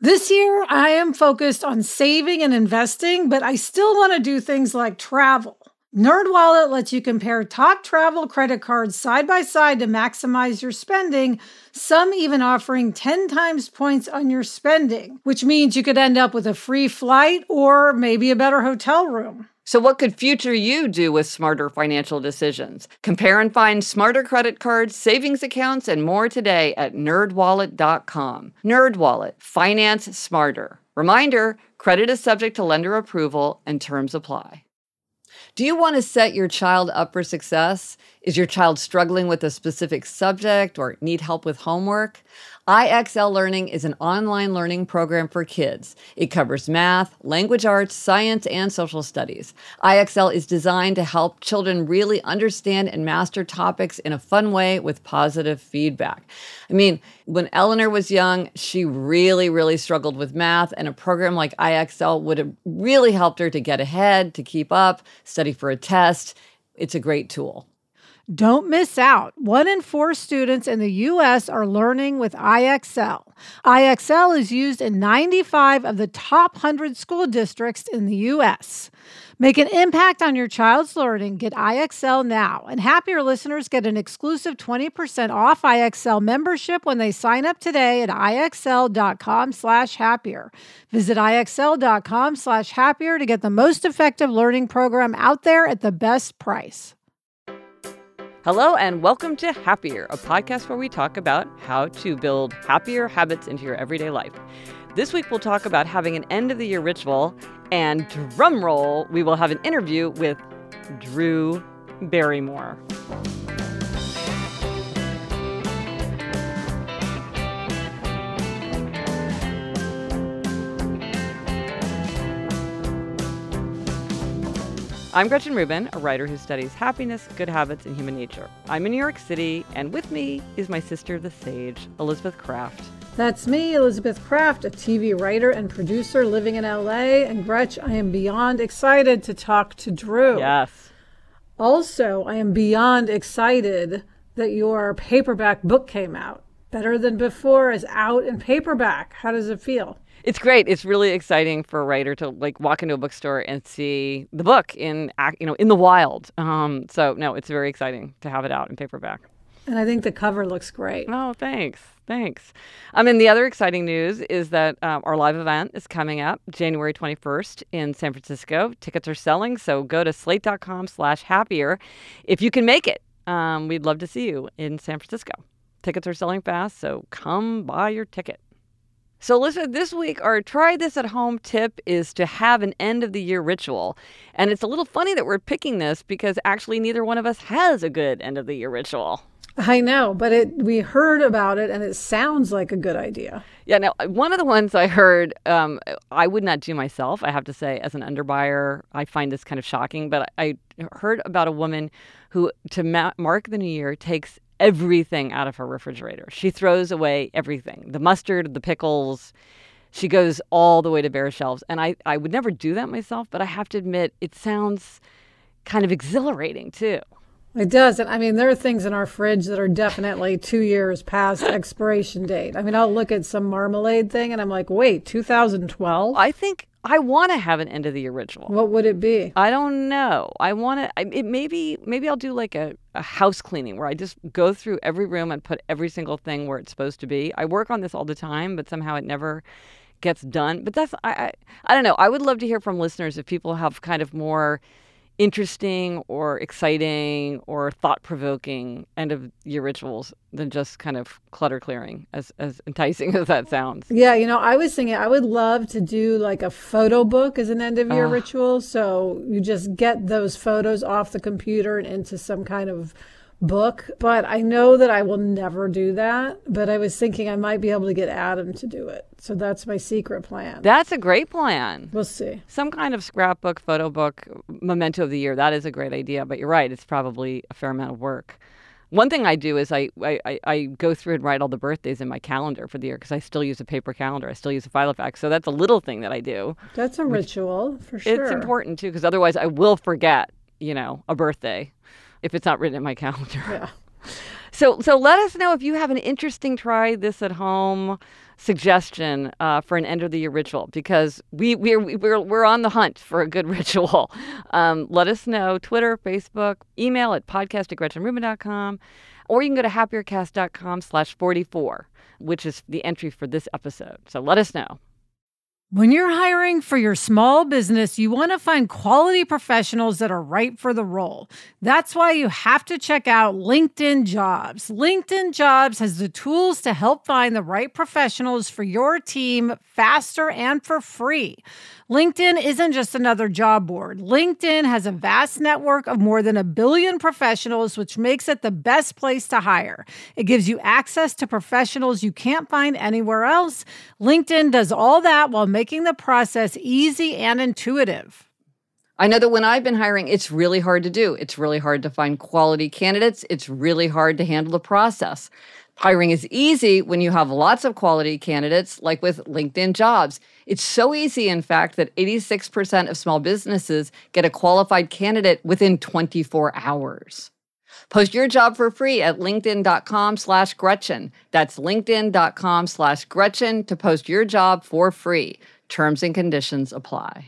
This year, I am focused on saving and investing, but I still want to do things like travel. NerdWallet lets you compare top travel credit cards side by side to maximize your spending, some even offering 10 times points on your spending, which means you could end up with a free flight or maybe a better hotel room. So what could future you do with smarter financial decisions? Compare and find smarter credit cards, savings accounts, and more today at nerdwallet.com. NerdWallet, finance smarter. Reminder, credit is subject to lender approval and terms apply. Do you want to set your child up for success? Is your child struggling with a specific subject or need help with homework? IXL Learning is an online learning program for kids. It covers math, language arts, science, and social studies. IXL is designed to help children really understand and master topics in a fun way with positive feedback. I mean, when Eleanor was young, she really struggled with math, and a program like IXL would have really helped her to get ahead, to keep up, study for a test. It's a great tool. Don't miss out. 1 in 4 students in the U.S. are learning with IXL. IXL is used in 95 of the top 100 school districts in the U.S. Make an impact on your child's learning. Get IXL now. And Happier listeners get an exclusive 20% off IXL membership when they sign up today at IXL.com/happier. Visit IXL.com/happier to get the most effective learning program out there at the best price. Hello and welcome to Happier, a podcast where we talk about how to build happier habits into your everyday life. This week we'll talk about having an end-of-the-year ritual, and drum roll, we will have an interview with Drew Barrymore. I'm Gretchen Rubin, a writer who studies happiness, good habits, and human nature. I'm in New York City, and with me is my sister, the sage, Elizabeth Craft. That's me, Elizabeth Craft, a TV writer and producer living in LA. And Gretch, I am beyond excited to talk to Drew. Yes. Also, I am beyond excited that your paperback book came out. Better Than Before is out in paperback. How does it feel? It's great. It's really exciting for a writer to walk into a bookstore and see the book in the wild. So no, it's very exciting to have it out in paperback. And I think the cover looks great. Oh, thanks. And the other exciting news is that our live event is coming up January 21st in San Francisco. Tickets are selling, so go to slate.com/happier if you can make it. We'd love to see you in San Francisco. Tickets are selling fast, so come buy your ticket. So Elizabeth, this week our try this at home tip is to have an end of the year ritual. And it's a little funny that we're picking this because actually neither one of us has a good end of the year ritual. I know, but we heard about it and it sounds like a good idea. Yeah, now one of the ones I heard, I would not do myself, I have to say, as an underbuyer. I find this kind of shocking, but I heard about a woman who, to mark the new year, takes everything out of her refrigerator. She throws away everything. The mustard, the pickles. She goes all the way to bare shelves. And I would never do that myself, but I have to admit, it sounds kind of exhilarating, too. It does. And I mean, there are things in our fridge that are definitely 2 years past expiration date. I mean, I'll look at some marmalade thing and I'm like, wait, 2012? I think I want to have an end of the year ritual. What would it be? I don't know. I want to, maybe I'll do like a house cleaning where I just go through every room and put every single thing where it's supposed to be. I work on this all the time, but somehow it never gets done. But that's, I don't know. I would love to hear from listeners if people have kind of more interesting or exciting or thought-provoking end-of-year rituals than just kind of clutter clearing, as enticing as that sounds. Yeah, I was thinking I would love to do like a photo book as an end-of-year ritual. So you just get those photos off the computer and into some kind of book. But I know that I will never do that. But I was thinking I might be able to get Adam to do it. So that's my secret plan. That's a great plan. We'll see. Some kind of scrapbook, photo book, memento of the year. That is a great idea. But you're right. It's probably a fair amount of work. One thing I do is I go through and write all the birthdays in my calendar for the year because I still use a paper calendar. I still use a Filofax. So that's a little thing that I do. That's a ritual for sure. It's important, too, because otherwise I will forget, a birthday if it's not written in my calendar. Yeah. So let us know if you have an interesting try this at home suggestion for an end of the year ritual, because we're on the hunt for a good ritual. Let us know. Twitter, Facebook, email at podcast@GretchenRubin.com, or you can go to happiercast.com/44, which is the entry for this episode. So let us know. When you're hiring for your small business, you want to find quality professionals that are right for the role. That's why you have to check out LinkedIn Jobs. LinkedIn Jobs has the tools to help find the right professionals for your team faster and for free. LinkedIn isn't just another job board. LinkedIn has a vast network of more than 1 billion professionals, which makes it the best place to hire. It gives you access to professionals you can't find anywhere else. LinkedIn does all that while making the process easy and intuitive. I know that when I've been hiring, it's really hard to do. It's really hard to find quality candidates. It's really hard to handle the process. Hiring is easy when you have lots of quality candidates, like with LinkedIn Jobs. It's so easy, in fact, that 86% of small businesses get a qualified candidate within 24 hours. Post your job for free at linkedin.com/Gretchen. That's linkedin.com/Gretchen to post your job for free. Terms and conditions apply.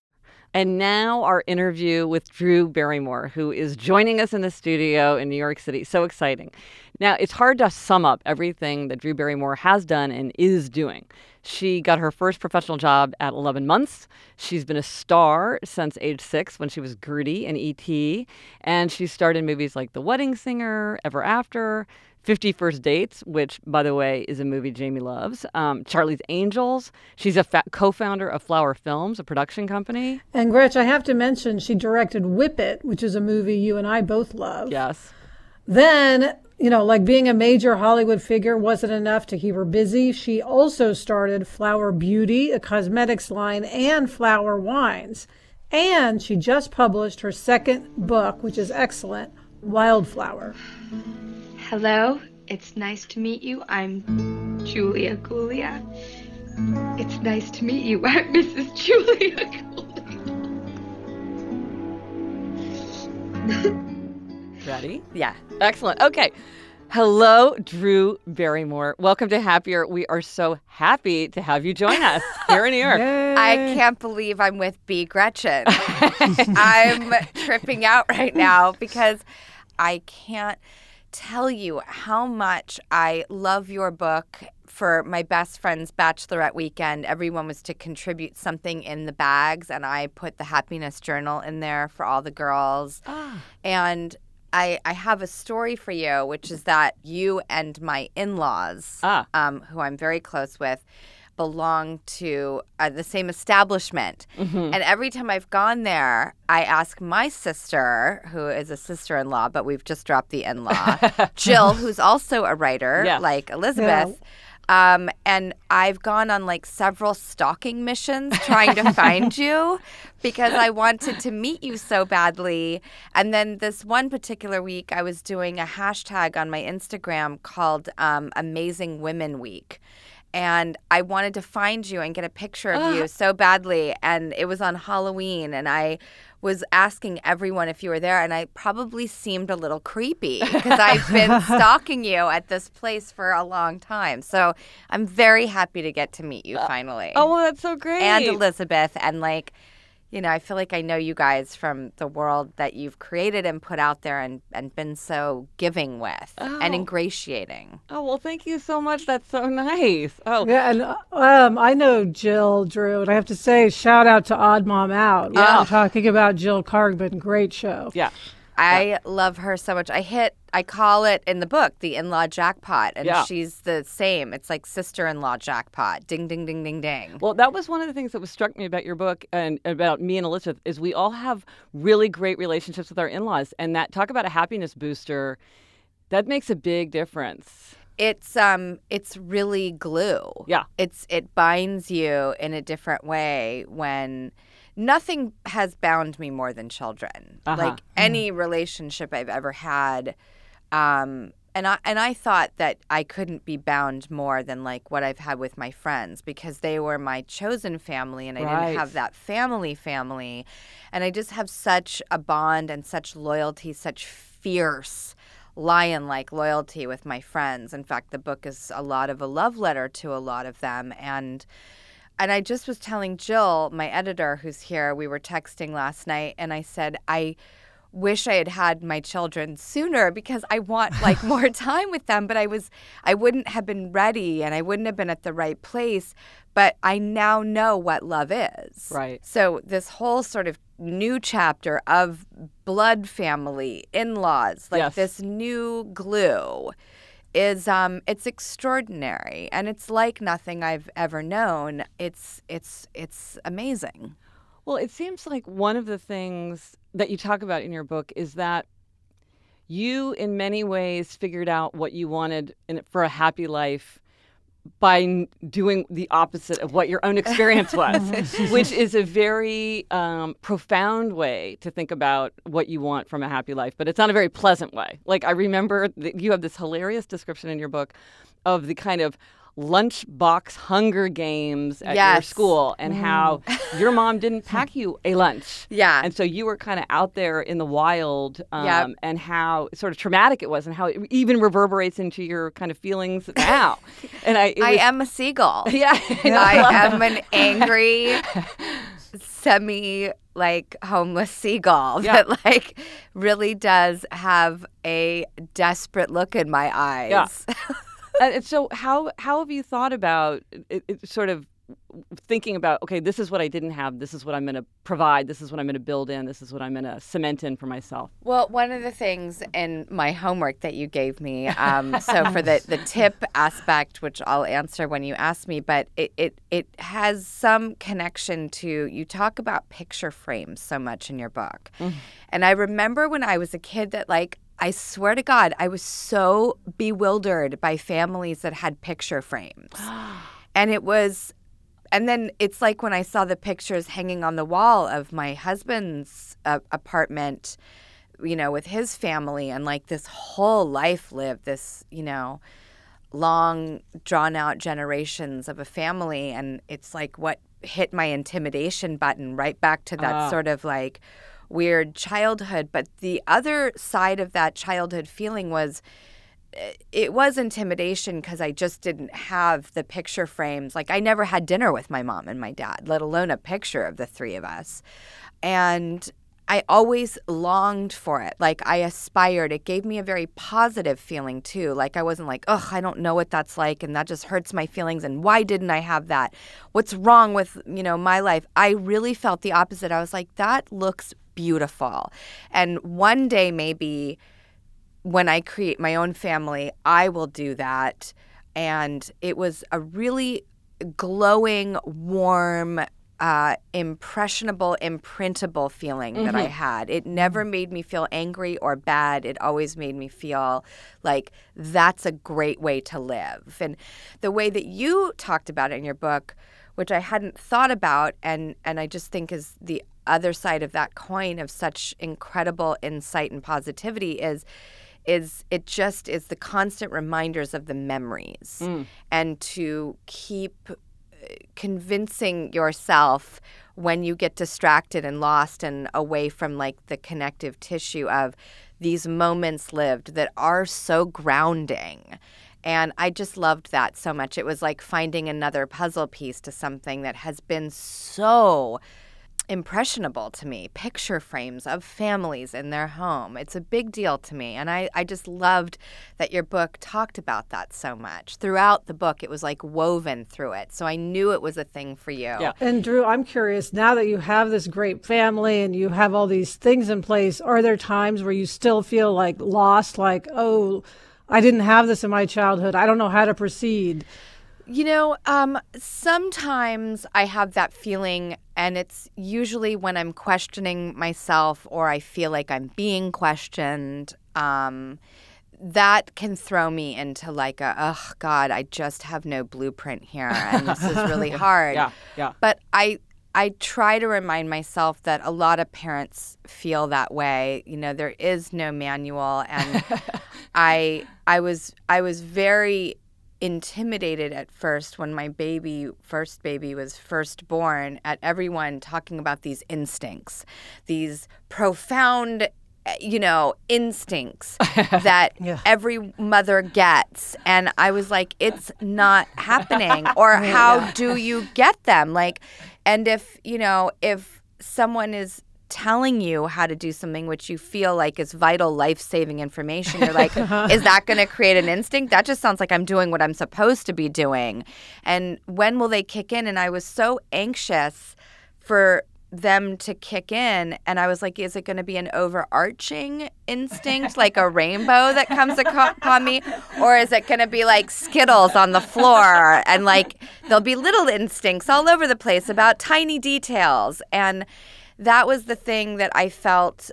And now our interview with Drew Barrymore, who is joining us in the studio in New York City. So exciting. Now, it's hard to sum up everything that Drew Barrymore has done and is doing. She got her first professional job at 11 months. She's been a star since age 6 when she was Gertie in E.T. And she starred in movies like The Wedding Singer, Ever After, 50 First Dates, which, by the way, is a movie Jamie loves, Charlie's Angels. She's a co-founder of Flower Films, a production company. And Gretch, I have to mention, she directed Whip It, which is a movie you and I both love. Yes. Then, like being a major Hollywood figure wasn't enough to keep her busy. She also started Flower Beauty, a cosmetics line, and Flower Wines. And she just published her second book, which is excellent, Wildflower. Hello, it's nice to meet you. I'm Julia Gulia. It's nice to meet you. I'm Mrs. Julia Gulia. Ready? Yeah. Excellent. Okay. Hello, Drew Barrymore. Welcome to Happier. We are so happy to have you join us here in New York. Yay. I can't believe I'm with B. Gretchen. I'm tripping out right now because I can't tell you how much I love your book. For my best friend's bachelorette weekend, everyone was to contribute something in the bags, and I put the happiness journal in there for all the girls. And I have a story for you, which is that you and my in-laws, who I'm very close with, belong to the same establishment. Mm-hmm. And every time I've gone there, I ask my sister, who is a sister-in-law, but we've just dropped the in-law, Jill, who's also a writer, like Elizabeth. Yeah. And I've gone on like several stalking missions trying to find you because I wanted to meet you so badly. And then this one particular week, I was doing a hashtag on my Instagram called Amazing Women Week. And I wanted to find you and get a picture of you so badly. And it was on Halloween. And I was asking everyone if you were there. And I probably seemed a little creepy because I've been stalking you at this place for a long time. So I'm very happy to get to meet you finally. Oh, well, that's so great. And Elizabeth. And I feel like I know you guys from the world that you've created and put out there and been so giving with and ingratiating. Oh, well, thank you so much. That's so nice. Oh, yeah, and I know Jill, Drew, and I have to say, shout out to Odd Mom Out. Yeah. We're talking about Jill Cargman. Great show. Yeah. I love her so much. I call it in the book the in-law jackpot, and she's the same. It's like sister-in-law jackpot. Ding, ding, ding, ding, ding. Well, that was one of the things that was struck me about your book and about me and Elizabeth is we all have really great relationships with our in-laws, and that talk about a happiness booster, that makes a big difference. It's really glue. Yeah. It binds you in a different way when nothing has bound me more than children. Like any relationship I've ever had. And I thought that I couldn't be bound more than like what I've had with my friends because they were my chosen family and I didn't have that family. And I just have such a bond and such loyalty, such fierce lion-like loyalty with my friends. In fact, the book is a lot of a love letter to a lot of them. And I just was telling Jill, my editor who's here, we were texting last night, and I said, I wish I had had my children sooner because I want like more time with them, but I wouldn't have been ready and I wouldn't have been at the right place. But I now know what love is. Right. So this whole sort of new chapter of blood family, in-laws, like this new glue is it's extraordinary, and it's like nothing I've ever known. It's amazing. Well, it seems like one of the things that you talk about in your book is that you, in many ways, figured out what you wanted for a happy life by doing the opposite of what your own experience was, which is a very profound way to think about what you want from a happy life. But it's not a very pleasant way. Like, I remember that you have this hilarious description in your book of the kind of lunchbox Hunger Games at your school, and how your mom didn't pack you a lunch. Yeah. And so you were kind of out there in the wild, and how sort of traumatic it was, and how it even reverberates into your kind of feelings now. And I am a seagull. Yeah. I am an angry, homeless seagull that really does have a desperate look in my eyes. Yeah. And so how have you thought about it, sort of thinking about, okay, this is what I didn't have, this is what I'm going to provide, this is what I'm going to build in, this is what I'm going to cement in for myself? Well, one of the things in my homework that you gave me, so for the tip aspect, which I'll answer when you ask me, but it has some connection to, you talk about picture frames so much in your book. Mm-hmm. And I remember when I was a kid that I swear to God, I was so bewildered by families that had picture frames. And then it's like when I saw the pictures hanging on the wall of my husband's apartment, with his family, and this whole life lived, this, long, drawn-out generations of a family. And it's like what hit my intimidation button right back to that sort of weird childhood. But the other side of that childhood feeling was, it was intimidation because I just didn't have the picture frames. I never had dinner with my mom and my dad, let alone a picture of the three of us. And I always longed for it. I aspired. It gave me a very positive feeling too. I wasn't ugh, I don't know what that's like, and that just hurts my feelings, and why didn't I have that? What's wrong with, my life? I really felt the opposite. I was like, that looks beautiful. And one day maybe when I create my own family, I will do that. And it was a really glowing, warm, impressionable, imprintable feeling that I had. It never made me feel angry or bad. It always made me feel like that's a great way to live. And the way that you talked about it in your book, which I hadn't thought about, and I just think is the other side of that coin of such incredible insight and positivity, is it just is the constant reminders of the memories, and to keep convincing yourself when you get distracted and lost and away from the connective tissue of these moments lived that are so grounding. And I just loved that so much. It was like finding another puzzle piece to something that has been so impressionable to me. Picture frames of families in their home. It's a big deal to me. And I just loved that your book talked about that so much. Throughout the book, it was woven through it. So I knew it was a thing for you. Yeah. And Drew, I'm curious, now that you have this great family and you have all these things in place, are there times where you still feel lost, oh, I didn't have this in my childhood, I don't know how to proceed? Sometimes I have that feeling, and it's usually when I'm questioning myself or I feel like I'm being questioned. That can throw me into oh, God, I just have no blueprint here, and this is really hard. Yeah. But I try to remind myself that a lot of parents feel that way. There is no manual, and I was very intimidated at first when my first baby was first born, at everyone talking about these instincts, these profound instincts that every mother gets. And I was like, it's not happening. Or how do you get them? Like, and if someone is telling you how to do something which you feel like is vital, life-saving information, you're like, is that going to create an instinct? That just sounds like I'm doing what I'm supposed to be doing. And when will they kick in? And I was so anxious for them to kick in, and I was like, is it going to be an overarching instinct, like a rainbow that comes upon me, or is it going to be like Skittles on the floor, and like there'll be little instincts all over the place about tiny details? And that was the thing that I felt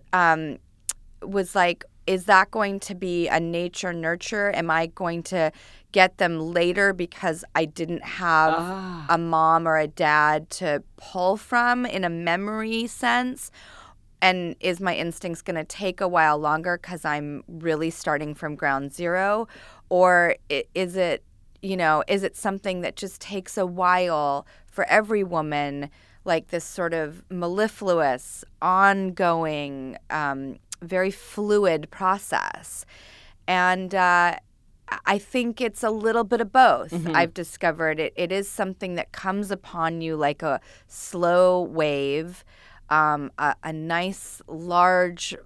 was like, is that going to be a nature nurture? Am I going to get them later because I didn't have a mom or a dad to pull from in a memory sense? And is my instincts going to take a while longer because I'm really starting from ground zero? Or is it something that just takes a while for every woman, like this sort of mellifluous, ongoing, very fluid process? And I think it's a little bit of both. Mm-hmm. I've discovered it is something that comes upon you like a slow wave, a nice, large,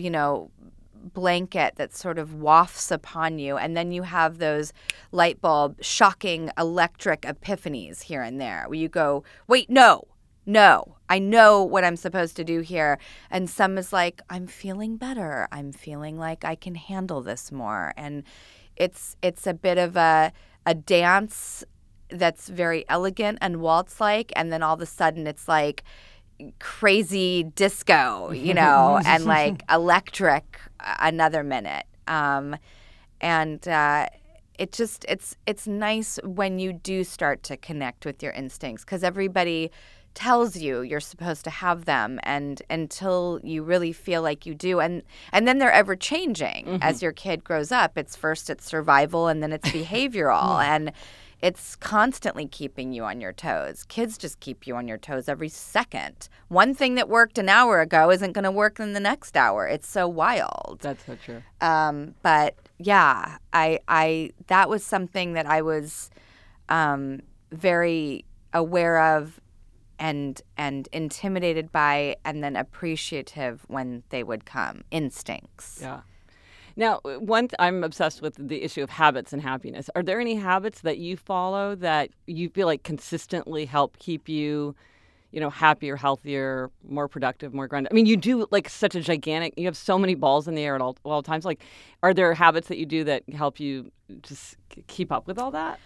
blanket that sort of wafts upon you. And then you have those light bulb, shocking electric epiphanies here and there where you go, wait, no, I know what I'm supposed to do here. And some is like, I'm feeling better. I'm feeling like I can handle this more. And it's a bit of a dance that's very elegant and waltz-like, and then all of a sudden it's like crazy disco, and like electric another minute. It's nice when you do start to connect with your instincts, because everybody tells you you're supposed to have them, and until you really feel like you do, and then they're ever changing as your kid grows up. It's survival, and then it's behavioral, and it's constantly keeping you on your toes. Kids just keep you on your toes every second. One thing that worked an hour ago isn't going to work in the next hour. It's so wild. That's so true. But yeah, I that was something that I was very aware of and intimidated by, and then appreciative when they would come. Instincts. Yeah. Now, I'm obsessed with the issue of habits and happiness. Are there any habits that you follow that you feel like consistently help keep you, happier, healthier, more productive, more grounded? I mean, you do like you have so many balls in the air at all times. Like, are there habits that you do that help you just keep up with all that?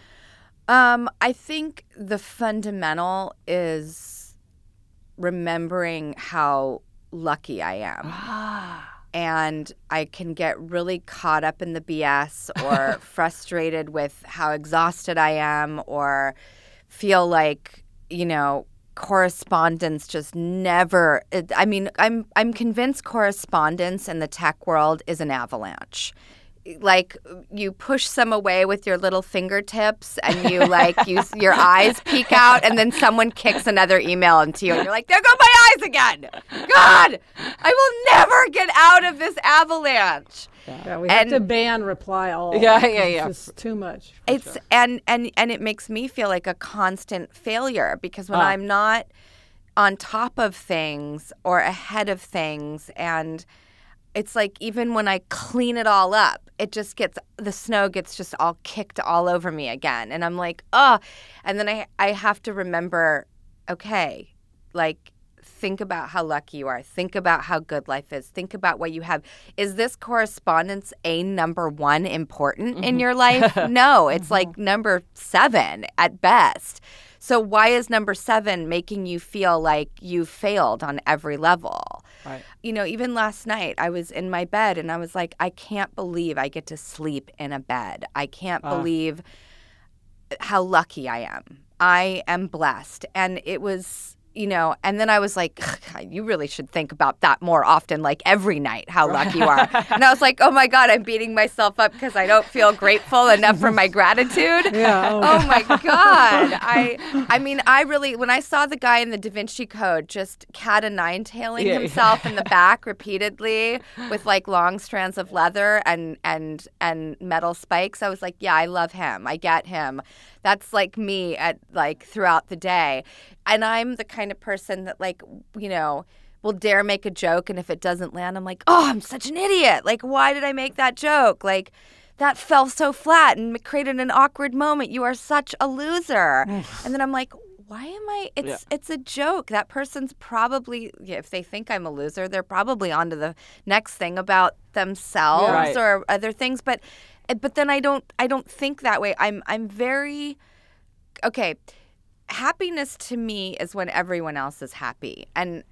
I think the fundamental is remembering how lucky I am. And I can get really caught up in the BS or frustrated with how exhausted I am, or feel like, correspondence just never. I'm convinced correspondence in the tech world is an avalanche. Like, you push some away with your little fingertips, and you your eyes peek out, and then someone kicks another email into you, and you're like, there go my eyes again. God, I will never get out of this avalanche. Yeah, we have to ban reply all. Yeah. It's just too much. It's sure. and it makes me feel like a constant failure, because when I'm not on top of things or ahead of things, and it's like even when I clean it all up, the snow gets just all kicked all over me again. And I'm like, oh. And then I have to remember, okay, like, think about how lucky you are. Think about how good life is. Think about what you have. Is this correspondence number 1 important in your life? No, it's like number 7 at best. So why is number 7 making you feel like you failed on every level? Right. Even last night I was in my bed and I was like, I can't believe I get to sleep in a bed. I can't believe how lucky I am. I am blessed. And it was and then I was like, you really should think about that more often, like every night, how lucky you are. And I was like, oh my God, I'm beating myself up because I don't feel grateful enough for my gratitude. Yeah. Oh my God. I mean, I really, when I saw the guy in the Da Vinci Code just cat-o'-nine-tailing himself in the back repeatedly with like long strands of leather and metal spikes, I was like, yeah, I love him. I get him. That's like me at like throughout the day. And I'm the kind of person that like, will dare make a joke. And if it doesn't land, I'm like, oh, I'm such an idiot. Like, why did I make that joke? Like, that fell so flat and created an awkward moment. You are such a loser. And then I'm like, why am I? It's a joke. That person's probably, if they think I'm a loser, they're probably on to the next thing about themselves or other things. But then I don't think that way. I'm very okay. Happiness to me is when everyone else is happy, and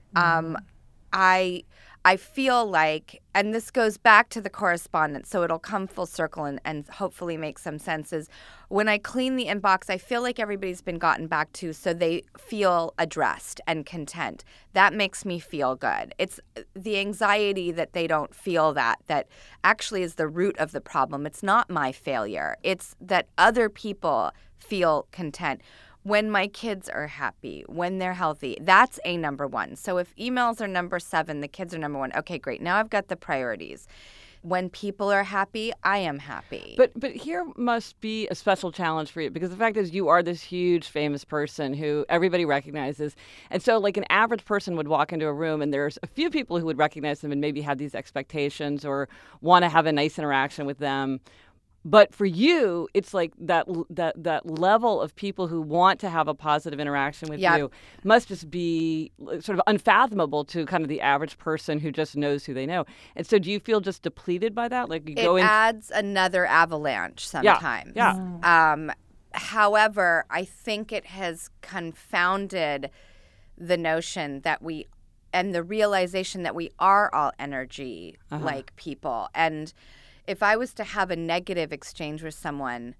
I feel like, and this goes back to the correspondence, so it'll come full circle and hopefully make some sense, is when I clean the inbox, I feel like everybody's been gotten back to, so they feel addressed and content. That makes me feel good. It's the anxiety that they don't feel that actually is the root of the problem. It's not my failure. It's that other people feel content. When my kids are happy, when they're healthy, that's a number one. So if emails are number 7, the kids are number 1. Okay, great. Now I've got the priorities. When people are happy, I am happy. But here must be a special challenge for you, because the fact is you are this huge famous person who everybody recognizes. And so like an average person would walk into a room and there's a few people who would recognize them and maybe have these expectations or want to have a nice interaction with them. But for you, it's like that level of people who want to have a positive interaction with you must just be sort of unfathomable to kind of the average person who just knows who they know. And so do you feel just depleted by that? Like it adds another avalanche sometimes. Yeah. However, I think it has confounded the notion that and the realization that we are all energy like people. And if I was to have a negative exchange with someone,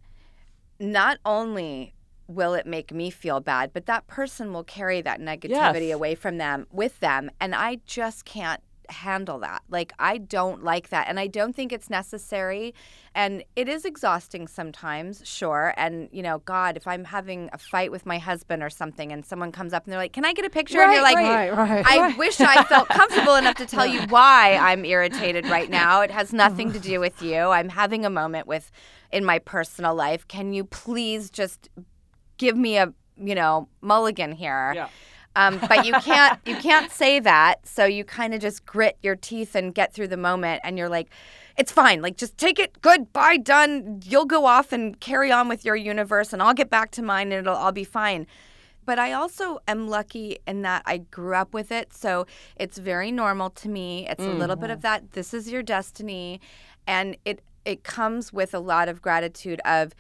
not only will it make me feel bad, but that person will carry that negativity away from them, with them, and I just can't handle that. Like, I don't like that, and I don't think it's necessary, and it is exhausting sometimes, sure, and, God, if I'm having a fight with my husband or something, and someone comes up and they're like, can I get a picture? And you're like, I wish I felt comfortable enough to tell you why I'm irritated right now. It has nothing to do with you. I'm having a moment in my personal life. Can you please just give me a, mulligan here? Yeah. But you can't say that, so you kind of just grit your teeth and get through the moment, and you're like, it's fine, like just take it, good, bye, done. You'll go off and carry on with your universe, and I'll get back to mine, and I'll be fine. But I also am lucky in that I grew up with it, so it's very normal to me. It's a little bit of that, this is your destiny, and it comes with a lot of gratitude of,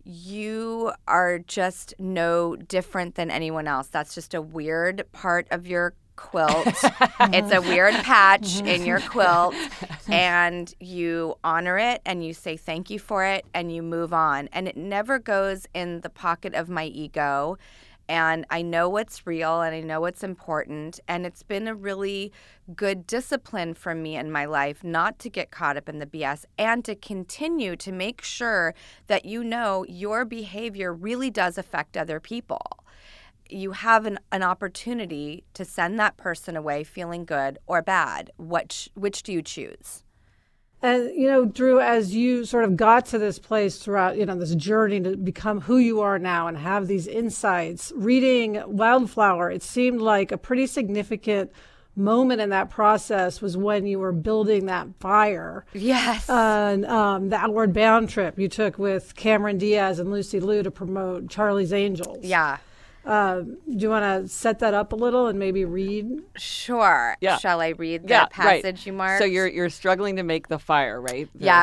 you are just no different than anyone else. That's just a weird part of your quilt. It's a weird patch in your quilt, and you honor it and you say thank you for it and you move on. And it never goes in the pocket of my ego. And I know what's real and I know what's important. And it's been a really good discipline for me in my life not to get caught up in the BS and to continue to make sure that your behavior really does affect other people. You have an opportunity to send that person away feeling good or bad. Which do you choose? And, Drew, as you sort of got to this place throughout, this journey to become who you are now and have these insights, reading Wildflower, it seemed like a pretty significant moment in that process was when you were building that fire. Yes. And the Outward Bound trip you took with Cameron Diaz and Lucy Liu to promote Charlie's Angels. Yeah. Do you want to set that up a little and maybe read? Sure. Yeah. Shall I read the passage you marked? So you're struggling to make the fire, right? Yeah.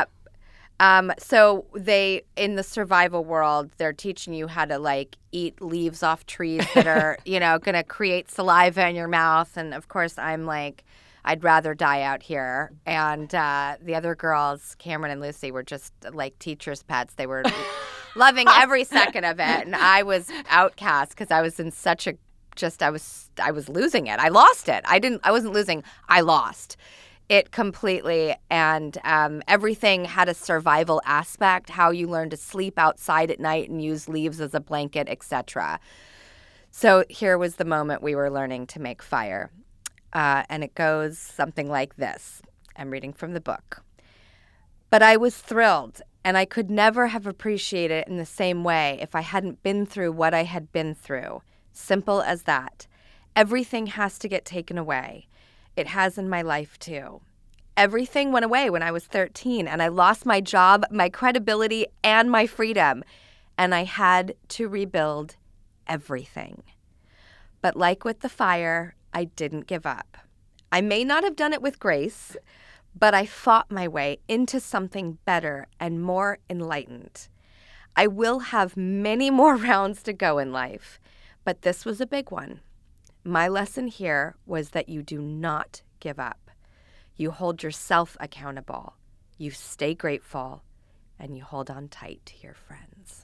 So they, in the survival world, they're teaching you how to eat leaves off trees that are, going to create saliva in your mouth. And of course, I'm like, I'd rather die out here. And the other girls, Cameron and Lucy, were just like teacher's pets. They were loving every second of it. And I was outcast because I was in such a I was losing it. I lost it. I wasn't losing. I lost it completely. And everything had a survival aspect, how you learn to sleep outside at night and use leaves as a blanket, etc. So here was the moment we were learning to make fire. And it goes something like this. I'm reading from the book. But I was thrilled, and I could never have appreciated it in the same way if I hadn't been through what I had been through. Simple as that. Everything has to get taken away. It has in my life, too. Everything went away when I was 13, and I lost my job, my credibility, and my freedom. And I had to rebuild everything. But like with the fire, I didn't give up. I may not have done it with grace, but I fought my way into something better and more enlightened. I will have many more rounds to go in life, but this was a big one. My lesson here was that you do not give up. You hold yourself accountable. You stay grateful, and you hold on tight to your friends.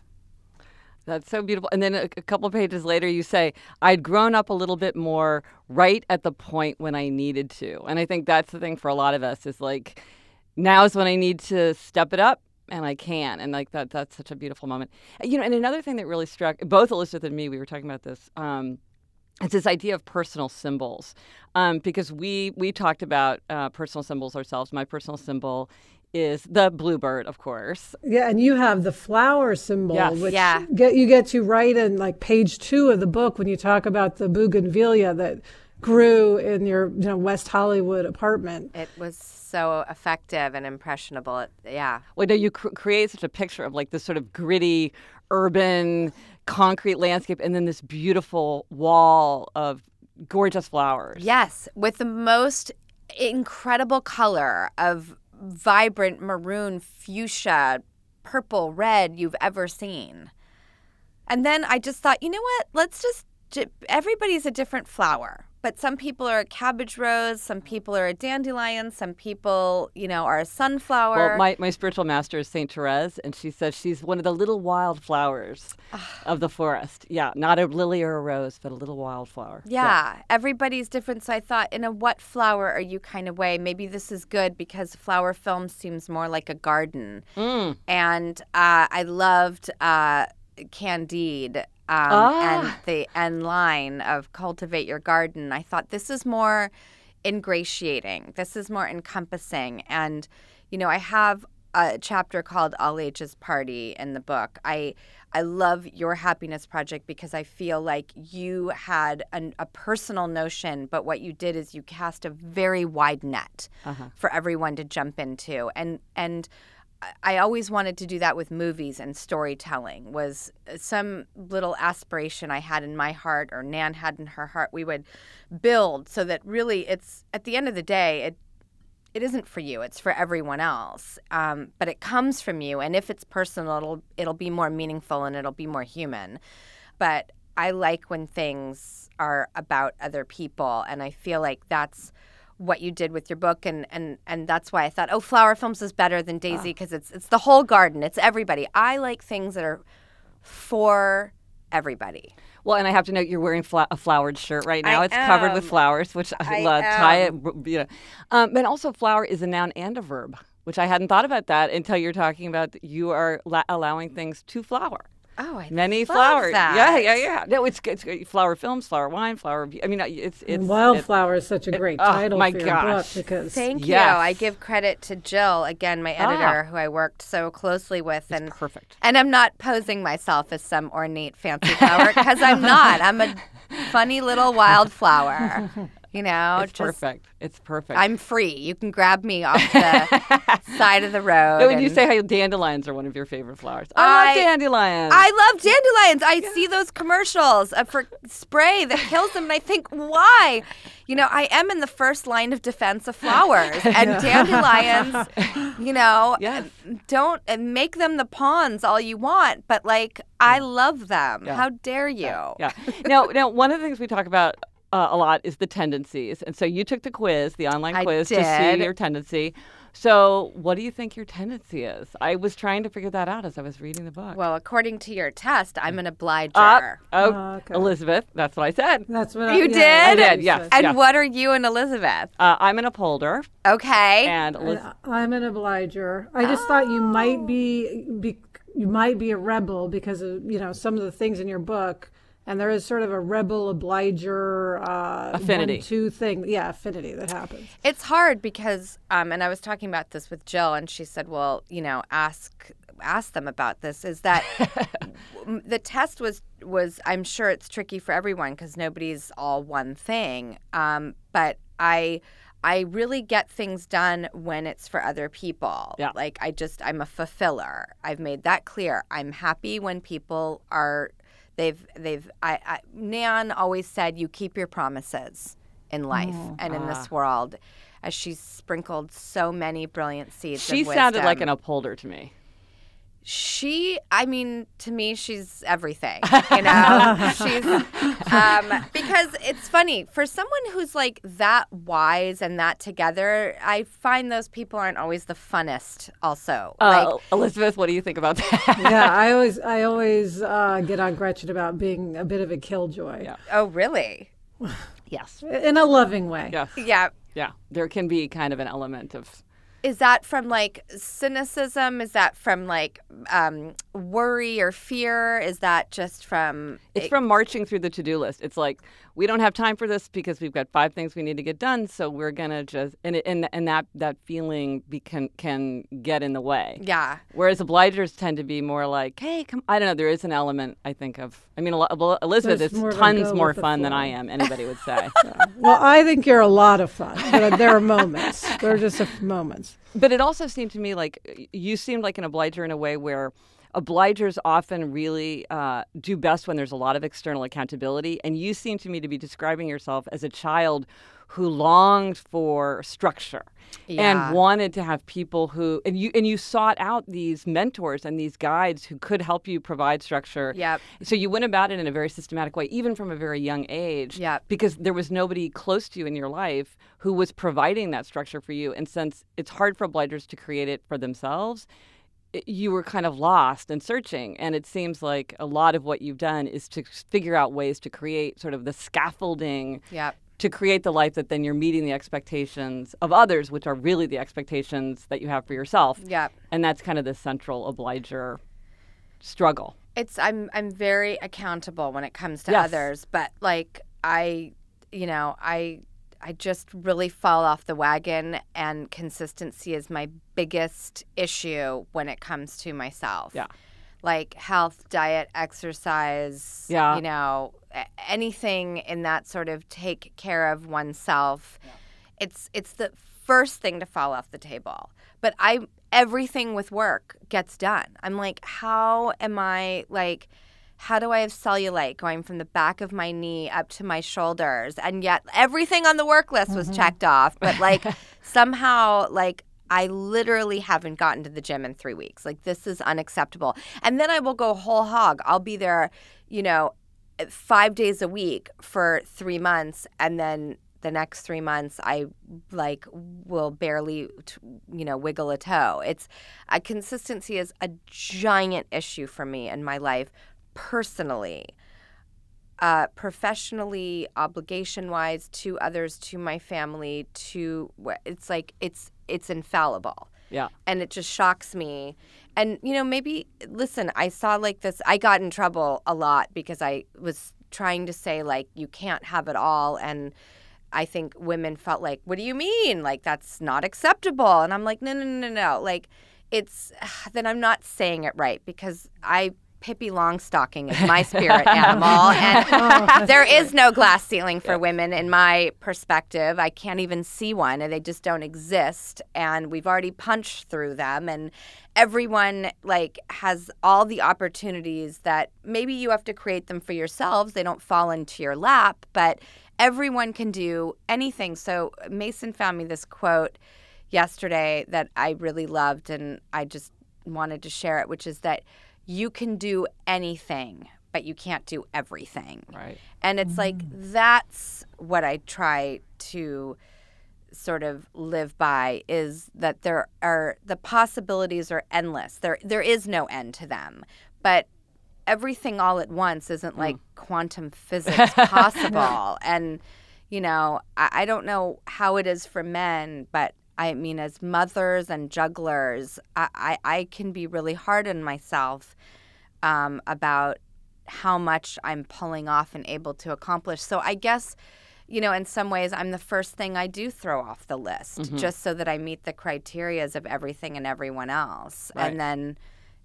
That's so beautiful. And then a couple of pages later, you say, I'd grown up a little bit more right at the point when I needed to. And I think that's the thing for a lot of us is like, now's when I need to step it up, and I can. And like that's such a beautiful moment. And another thing that really struck both Elizabeth and me, we were talking about this, it's this idea of personal symbols. Because we talked about personal symbols ourselves. My personal symbol is the bluebird, of course. Yeah, and you have the flower symbol, Yes. which Yeah. you get to write in like page 2 of the book when you talk about the bougainvillea that grew in your West Hollywood apartment. It was so effective and impressionable. Yeah. Well, you create such a picture of like this sort of gritty, urban, concrete landscape, and then this beautiful wall of gorgeous flowers. Yes, with the most incredible color of vibrant maroon, fuchsia, purple, red you've ever seen. And then I just thought, you know what? Let's just everybody's a different flower. But some people are a cabbage rose, some people are a dandelion, some people, are a sunflower. Well, my spiritual master is Saint Therese, and she says she's one of the little wild flowers of the forest. Yeah, not a lily or a rose, but a little wildflower. Yeah, everybody's different. So I thought, in a what flower are you kind of way, maybe this is good because flower film seems more like a garden. And I loved Candide. And the end line of cultivate your garden. I thought this is more ingratiating. This is more encompassing. And, I have a chapter called All Ages Party in the book. I love your happiness project because I feel like you had a personal notion, but what you did is you cast a very wide net for everyone to jump into. And I always wanted to do that with movies and storytelling, was some little aspiration I had in my heart or Nan had in her heart. We would build so that really it's, at the end of the day, it isn't for you. It's for everyone else. But it comes from you. And if it's personal, it'll be more meaningful and it'll be more human. But I like when things are about other people. And I feel like that's what you did with your book, and that's why I thought, flower films is better than Daisy because it's the whole garden. It's everybody. I like things that are for everybody. Well, and I have to note you're wearing a flowered shirt right now. I It's covered with flowers, which I love. Tie it, But also, flower is a noun and a verb, which I hadn't thought about that until you're talking about you are allowing things to flower. Oh, I many love flowers. that. Yeah. No, it's flower films, flower wine, flower. I mean, it's Wildflower is such a great title my for your gosh. book because Thank you. Yes. I give credit to Jill, again, my editor, who I worked so closely with. And perfect. And I'm not posing myself as some ornate fancy flower because I'm not. I'm a funny little wildflower. It's perfect. It's perfect. I'm free. You can grab me off the side of the road. No, when you say how dandelions are one of your favorite flowers. I love dandelions. I love dandelions. I see those commercials for spray that kills them, and I think, why? I am in the first line of defense of flowers. And dandelions, Yes. don't make them the pawns all you want, but, I love them. Yeah. How dare you? Yeah. Now, one of the things we talk about a lot is the tendencies. And so you took the quiz, the online quiz, to see your tendency. So what do you think your tendency is? I was trying to figure that out as I was reading the book. Well, according to your test, I'm an obliger. Okay. Elizabeth, that's what I said. That's what You did? I did, yes. And what are you and Elizabeth? I'm an upholder. Okay. And I'm an obliger. I just thought you might be a rebel because of some of the things in your book, and there is sort of a rebel obliger affinity. 1-2 thing. Yeah, affinity that happens. It's hard because, and I was talking about this with Jill, and she said, well, ask them about this, is that the test was I'm sure it's tricky for everyone because nobody's all one thing. But I really get things done when it's for other people. Yeah. Like I'm a fulfiller. I've made that clear. I'm happy when people are, Nan always said, you keep your promises in life and in this world, as she's sprinkled so many brilliant seeds of wisdom. She sounded like an upholder to me. To me, she's everything, she's, because it's funny for someone who's like that wise and that together, I find those people aren't always the funnest also. Elizabeth, what do you think about that? Yeah, I always get on Gretchen about being a bit of a killjoy. Yeah. Oh, really? Yes. In a loving way. Yes. Yeah. Yeah. There can be kind of an element of... Is that from like cynicism? Is that from like worry or fear? Is that just from... It's from marching through the to-do list. It's like, we don't have time for this because we've got 5 things we need to get done, so we're going to just... And that feeling can get in the way. Yeah. Whereas obligers tend to be more like, hey, come... I don't know, there is an element, I think, of... I mean, Elizabeth is tons more fun than I am, anybody would say. Yeah. Well, I think you're a lot of fun, but there are moments. There are just moments. But it also seemed to me like you seemed like an obliger in a way where obligers often really do best when there's a lot of external accountability. And you seem to me to be describing yourself as a child who longed for structure and wanted to have people who and you sought out these mentors and these guides who could help you provide structure. Yep. So you went about it in a very systematic way, even from a very young age. Yep. Because there was nobody close to you in your life who was providing that structure for you. And since it's hard for obligers to create it for themselves, you were kind of lost and searching. And it seems like a lot of what you've done is to figure out ways to create sort of the scaffolding to create the life that then you're meeting the expectations of others, which are really the expectations that you have for yourself. Yep. And that's kind of the central obliger struggle. I'm very accountable when it comes to others, but like I just really fall off the wagon, and consistency is my biggest issue when it comes to myself. Yeah. Like health, diet, exercise, anything in that sort of take care of oneself. Yeah. It's the first thing to fall off the table. But everything with work gets done. I'm like, how do I have cellulite going from the back of my knee up to my shoulders? And yet everything on the work list was checked off. But like somehow I literally haven't gotten to the gym in 3 weeks. Like, this is unacceptable. And then I will go whole hog. I'll be there, 5 days a week for 3 months. And then the next 3 months, I will barely, wiggle a toe. Consistency is a giant issue for me in my life personally. Professionally, obligation-wise, to others, to my family, it's infallible. Yeah. And it just shocks me. And, maybe, listen, I saw this, I got in trouble a lot because I was trying to say, you can't have it all. And I think women felt like, what do you mean? That's not acceptable. And I'm like, no. Then I'm not saying it right, because Pippi Longstocking is my spirit animal, and there is no glass ceiling for women in my perspective. I can't even see one, and they just don't exist, and we've already punched through them, and everyone has all the opportunities that maybe you have to create them for yourselves. They don't fall into your lap, but everyone can do anything. So Mason found me this quote yesterday that I really loved, and I just wanted to share it, which is that you can do anything, but you can't do everything. Right. And it's that's what I try to sort of live by is that the possibilities are endless. There is no end to them. But everything all at once isn't like quantum physics possible. And, I don't know how it is for men, but I mean, as mothers and jugglers, I can be really hard on myself about how much I'm pulling off and able to accomplish. So I guess, in some ways, I'm the first thing I do throw off the list just so that I meet the criterias of everything and everyone else. Right. And then,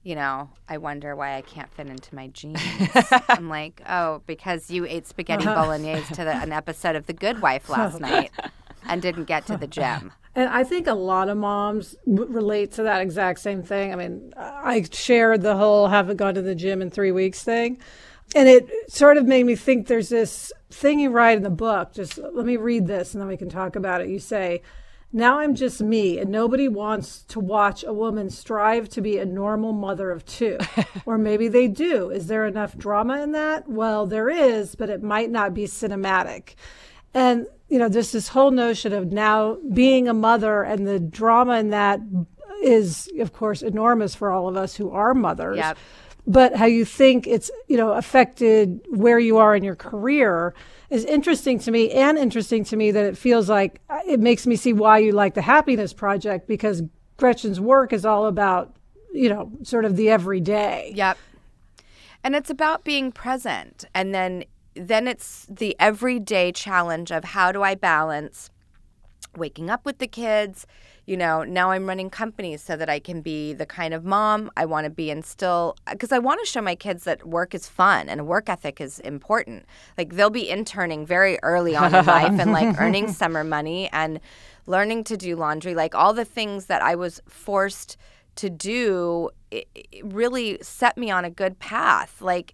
I wonder why I can't fit into my jeans. I'm like, oh, because you ate spaghetti bolognese to an episode of The Good Wife last night and didn't get to the gym. And I think a lot of moms relate to that exact same thing. I mean, I shared the whole haven't gone to the gym in 3 weeks thing. And it sort of made me think there's this thing you write in the book. Just let me read this and then we can talk about it. You say, now I'm just me and nobody wants to watch a woman strive to be a normal mother of two. Or maybe they do. Is there enough drama in that? Well, there is, but it might not be cinematic. And, there's this whole notion of now being a mother and the drama in that is, of course, enormous for all of us who are mothers. Yep. But how you think it's, affected where you are in your career is interesting to me, and interesting to me that it feels like it makes me see why you like the Happiness Project, because Gretchen's work is all about, sort of the everyday. Yep. And it's about being present. And then it's the everyday challenge of how do I balance waking up with the kids. Now I'm running companies so that I can be the kind of mom I want to be, and still, because I want to show my kids that work is fun and work ethic is important. Like, they'll be interning very early on in life and like earning summer money and learning to do laundry, like all the things that I was forced to do. It really set me on a good path. Like,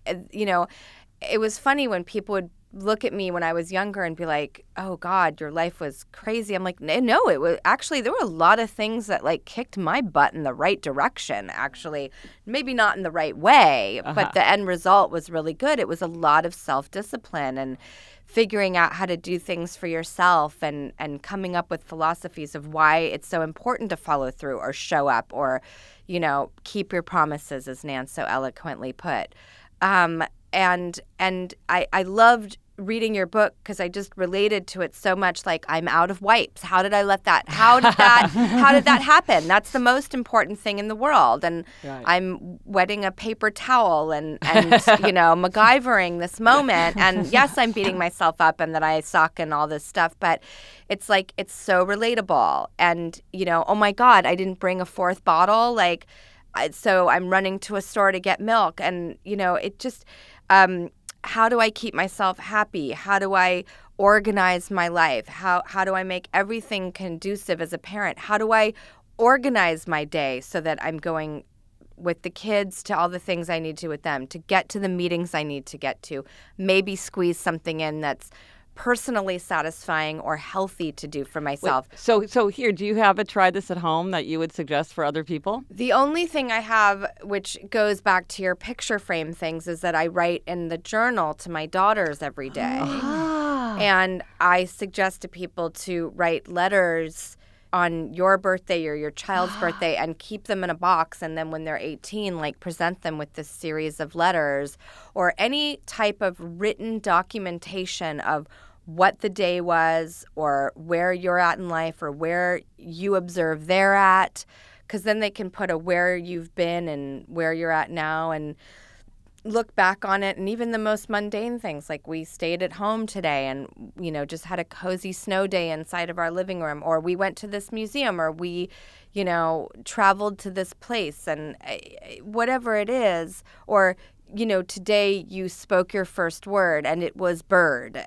it was funny when people would look at me when I was younger and be like, oh God, your life was crazy. I'm like, no, it was actually, there were a lot of things that like kicked my butt in the right direction, actually. Maybe not in the right way, but the end result was really good. It was a lot of self-discipline and figuring out how to do things for yourself and coming up with philosophies of why it's so important to follow through or show up or, keep your promises, as Nan so eloquently put. And I loved reading your book because I just related to it so much. Like, I'm out of wipes. How did that happen? That's the most important thing in the world. And right. I'm wetting a paper towel and MacGyvering this moment. And yes, I'm beating myself up and that I suck and all this stuff. But it's like, it's so relatable. And, oh my God, I didn't bring a fourth bottle. So I'm running to a store to get milk. And, it just... how do I keep myself happy? How do I organize my life? How do I make everything conducive as a parent? How do I organize my day so that I'm going with the kids to all the things I need to with them, to get to the meetings I need to get to, maybe squeeze something in that's personally satisfying or healthy to do for myself. Wait, so here, do you have a try this at home that you would suggest for other people? The only thing I have, which goes back to your picture frame things, is that I write in the journal to my daughters every day. And I suggest to people to write letters on your birthday or your child's birthday and keep them in a box, and then when they're 18, present them with this series of letters or any type of written documentation of what the day was or where you're at in life or where you observe they're at, because then they can put a where you've been and where you're at now and look back on it. And even the most mundane things, like we stayed at home today and, just had a cozy snow day inside of our living room, or we went to this museum, or we, traveled to this place, and whatever it is, or, today you spoke your first word and it was bird.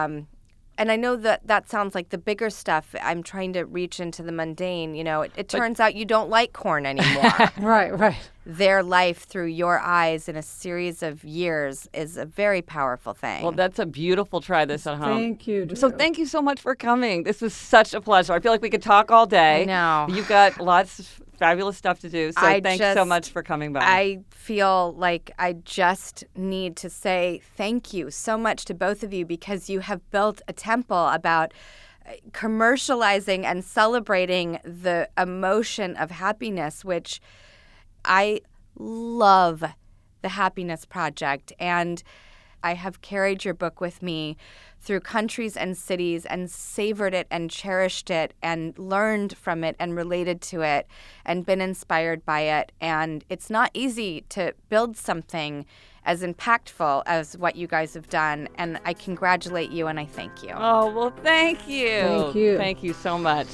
And I know that sounds like the bigger stuff. I'm trying to reach into the mundane. It turns out you don't like corn anymore. Right. Their life through your eyes in a series of years is a very powerful thing. Well, that's a beautiful try this at home. Thank you, Drew. So thank you so much for coming. This was such a pleasure. I feel like we could talk all day. I know. You've got lots of fabulous stuff to do. So thanks so much for coming by. I feel like I just need to say thank you so much to both of you, because you have built a temple about commercializing and celebrating the emotion of happiness, which I love the Happiness Project. And I have carried your book with me through countries and cities and savored it and cherished it and learned from it and related to it and been inspired by it. And it's not easy to build something as impactful as what you guys have done. And I congratulate you and I thank you. Oh, well, thank you. Thank you. Thank you so much.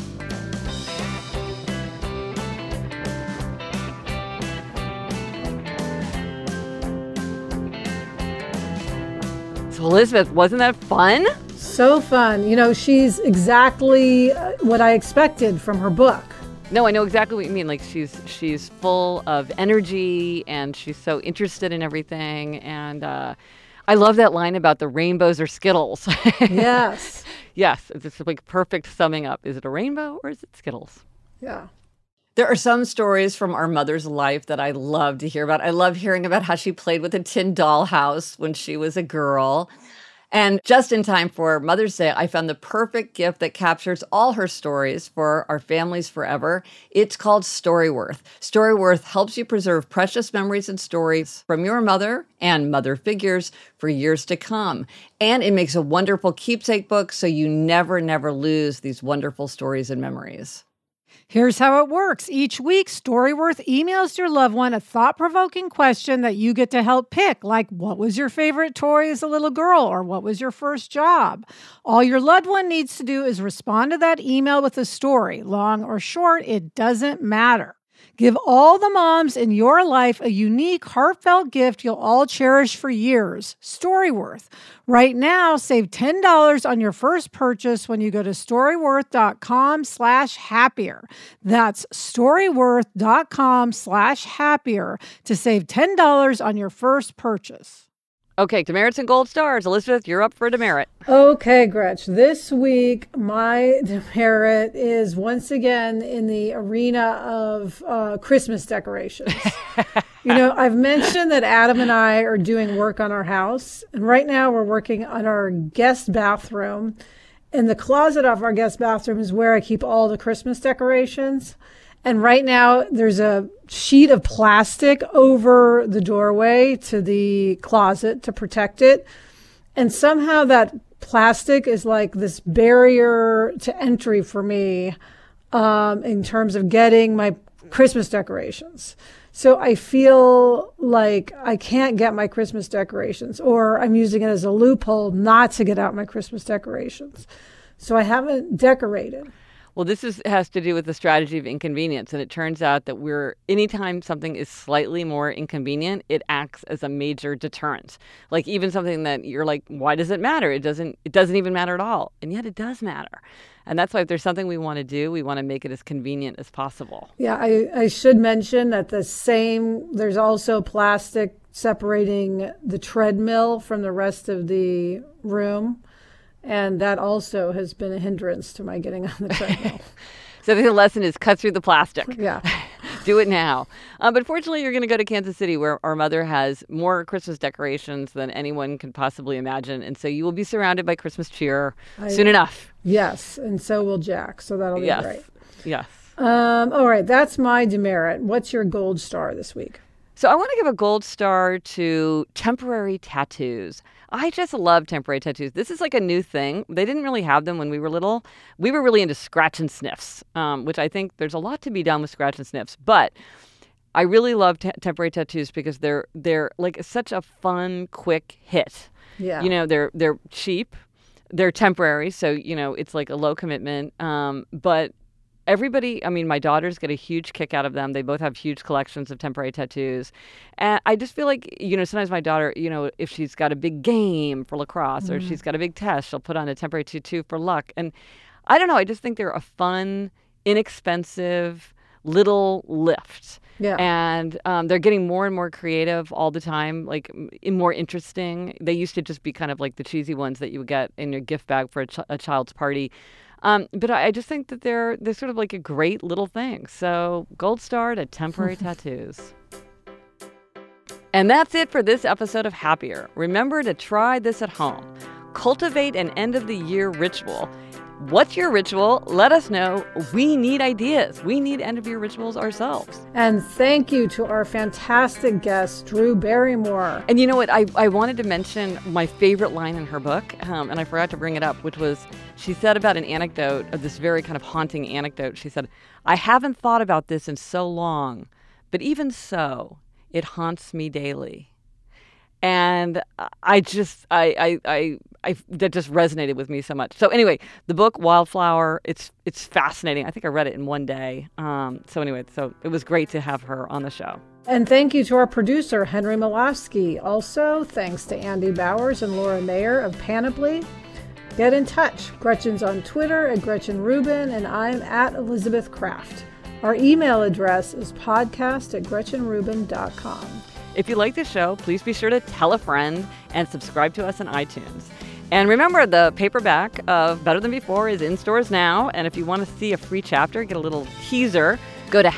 So, Elizabeth, wasn't that fun? So fun. You know, she's exactly what I expected from her book. No, I know exactly what you mean. Like she's full of energy and she's so interested in everything. And I love that line about the rainbows or Skittles. Yes. Yes, it's like perfect summing up. Is it a rainbow or is it Skittles? Yeah. There are some stories from our mother's life that I love to hear about. I love hearing about how she played with a tin dollhouse when she was a girl. And just in time for Mother's Day, I found the perfect gift that captures all her stories for our families forever. It's called Storyworth. Storyworth helps you preserve precious memories and stories from your mother and mother figures for years to come. And it makes a wonderful keepsake book so you never lose these wonderful stories and memories. Here's how it works. Each week, Storyworth emails your loved one a thought-provoking question that you get to help pick, like what was your favorite toy as a little girl, or what was your first job? All your loved one needs to do is respond to that email with a story. Long or short, it doesn't matter. Give all the moms in your life a unique, heartfelt gift you'll all cherish for years. Storyworth. Right now, save $10 on your first purchase when you go to storyworth.com/happier. That's storyworth.com/happier to save $10 on your first purchase. Okay, demerits and gold stars. Elizabeth, you're up for a demerit. Okay, Gretch. This week, my demerit is once again in the arena of Christmas decorations. You know, I've mentioned that Adam and I are doing work on our house. And right now we're working on our guest bathroom. And the closet of our guest bathroom is where I keep all the Christmas decorations. And right now there's a sheet of plastic over the doorway to the closet to protect it. And somehow that plastic is like this barrier to entry for me in terms of getting my Christmas decorations. So I feel like I can't get my Christmas decorations, or I'm using it as a loophole not to get out my Christmas decorations. So I haven't decorated. Well, this has to do with the strategy of inconvenience. And it turns out that anytime something is slightly more inconvenient, it acts as a major deterrent. Like even something that you're like, why does it matter? It doesn't even matter at all. And yet it does matter. And that's why if there's something we want to do, we want to make it as convenient as possible. Yeah, I should mention that there's also plastic separating the treadmill from the rest of the room. And that also has been a hindrance to my getting on the treadmill. So the lesson is cut through the plastic. Yeah. Do it now. But fortunately, you're going to go to Kansas City, where our mother has more Christmas decorations than anyone could possibly imagine. And so you will be surrounded by Christmas cheer soon enough. Yes. And so will Jack. So that'll be great. Yes. All right. That's my demerit. What's your gold star this week? So I want to give a gold star to temporary tattoos. I just love temporary tattoos. This is like a new thing. They didn't really have them when we were little. We were really into scratch and sniffs, which I think there's a lot to be done with scratch and sniffs. But I really love temporary tattoos because they're like such a fun, quick hit. Yeah. You know, they're cheap. They're temporary. So, you know, it's like a low commitment. But everybody, I mean, my daughters get a huge kick out of them. They both have huge collections of temporary tattoos. And I just feel like, you know, sometimes my daughter, you know, if she's got a big game for lacrosse or she's got a big test, she'll put on a temporary tattoo for luck. And I don't know, I just think they're a fun, inexpensive little lift. Yeah. And they're getting more and more creative all the time, like more interesting. They used to just be kind of like the cheesy ones that you would get in your gift bag for a child's party. But I just think that they're sort of like a great little thing. So gold star to temporary tattoos. And that's it for this episode of Happier. Remember to try this at home. Cultivate an end-of-the-year ritual. What's your ritual? Let us know. We need ideas. We need end-of-year rituals ourselves. And thank you to our fantastic guest, Drew Barrymore. And you know what? I wanted to mention my favorite line in her book, and I forgot to bring it up, which was she said about an anecdote, of this very kind of haunting anecdote. She said, "I haven't thought about this in so long, but even so, it haunts me daily." And that just resonated with me so much. So anyway, the book Wildflower, it's fascinating. I think I read it in one day. So it was great to have her on the show. And thank you to our producer, Henry Malofsky. Also, thanks to Andy Bowers and Laura Mayer of Panoply. Get in touch. Gretchen's on Twitter at Gretchen Rubin, and I'm at Elizabeth Kraft. Our email address is podcast@gretchenrubin.com. If you like the show, please be sure to tell a friend and subscribe to us on iTunes. And remember, the paperback of Better Than Before is in stores now. And if you want to see a free chapter, get a little teaser, go to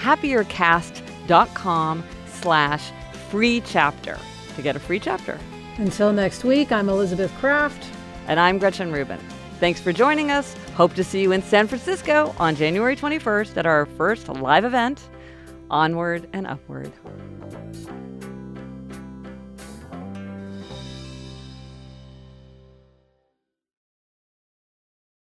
happiercast.com/free chapter to get a free chapter. Until next week, I'm Elizabeth Kraft. And I'm Gretchen Rubin. Thanks for joining us. Hope to see you in San Francisco on January 21st at our first live event, Onward and Upward.